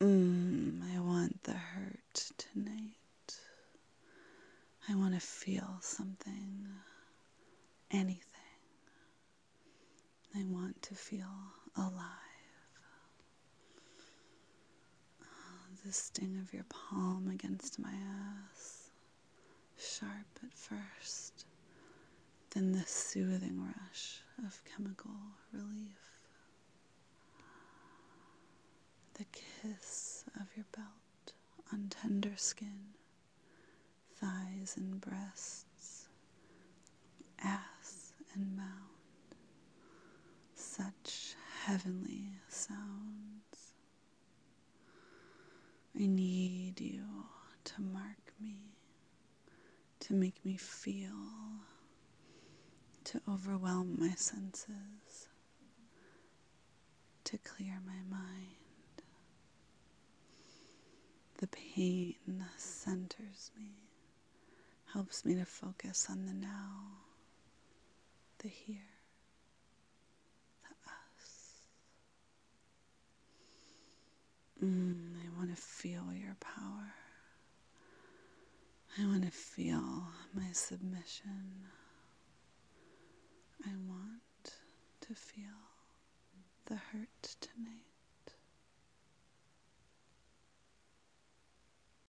I want the hurt tonight. I want to feel something, anything. I want to feel alive. The sting of your palm against my ass, sharp at first, then the soothing rush of chemical relief. The kiss of your belt on tender skin, thighs and breasts, ass and mound, such heavenly sounds. I need you to mark me, to make me feel, to overwhelm my senses, to clear my mind. The pain centers me, helps me to focus on the now, the here, the us. I want to feel your power. I want to feel my submission. I want to feel the hurt tonight.